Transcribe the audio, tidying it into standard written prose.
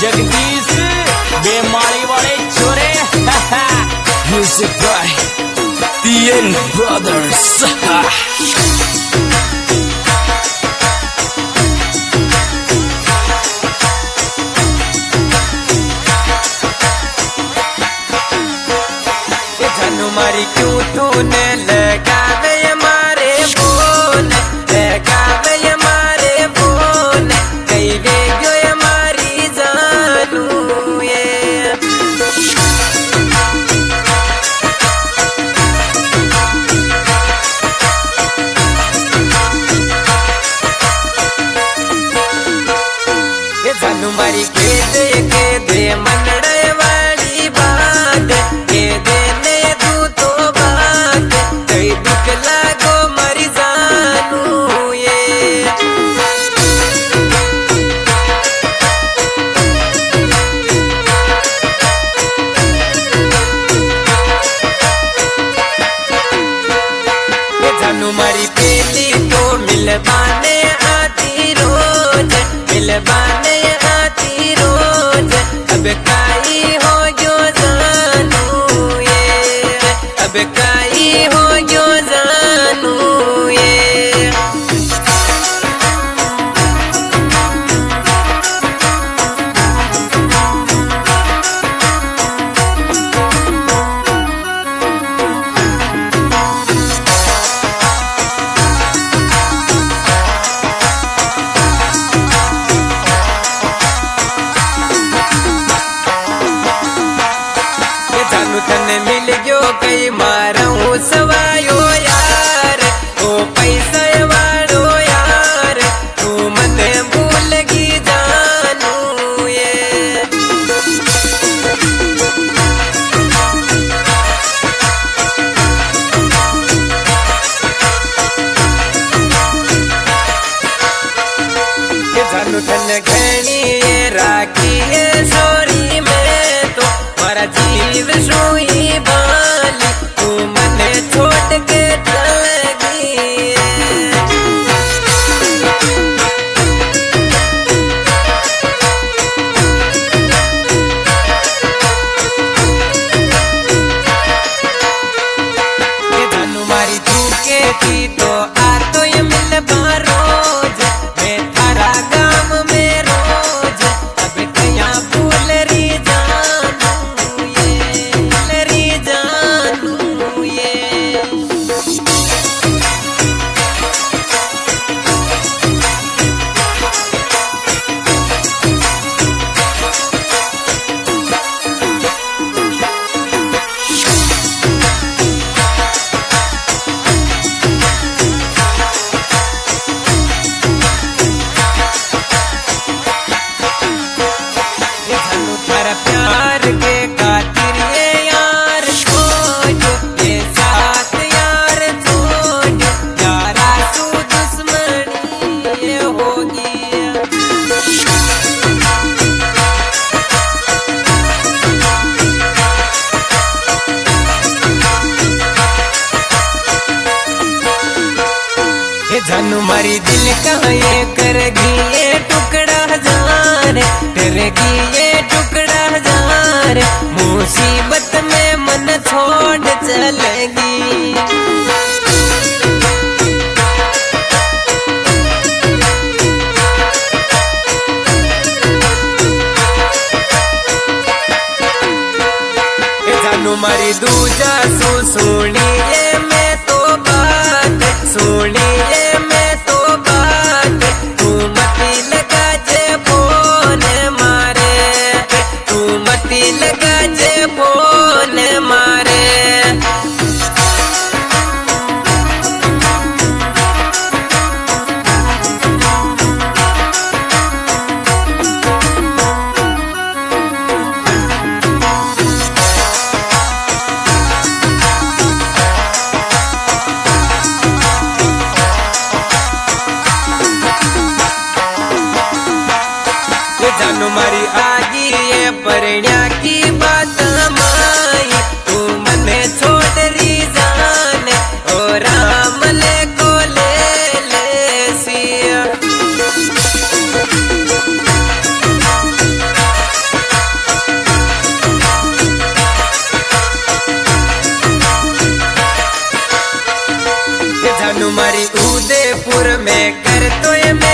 जगदीश बेमारी वाले छोरे म्यूजिक बाय TN Brothers। मारी क्यों तूने लगावे मारे बोन, लगावे मारे बोन, कई वे गयो मारी जानू ये। जानू मारी के दे मनड़े वाली बात के दे मारी पीली तो मिलवाने आती रोज, मिलवाने आती रोज। अब काई हो गयो जानू ये, अब काई हो गयो जानू ये। तने मिल गयो कई मारूं सवायो यार, ओ पैसा वाड़ो यार, तू मने भूल गी जानू ये। जानू तने घनी ये राखी ये सोरी में तो मारा जीव सोई बाली, तू मने छोड़ के चल गई। जानू मारी तू के थी तो आ तो ये मिल रोज, मैं थारा गाँव में रोज। अब कया भूल री जानू ये, री जानू ये। प्यार के खातिर ये यार छोड़, ये साथ यार छोड़, यारा तू दुश्मनी ये होगी। ये जानू मारी दिल का ये करगी ये टुकड़ा जाने, करगी ये टुकड़ा जाने, मुसीबत में मन छोड़ चलेगी। जानू मारी दूजा सुनिए मैं तो बात, सुनिए मैं तो बात, तू मती लगा जे बोन मारे, तू मती लगा जे बोन मारे। जानू मारी आगी ये परण्या की बात माई, तू मने छोड़ री जाने, ओ राम ले को ले सिया। जयपुर में कर तो ये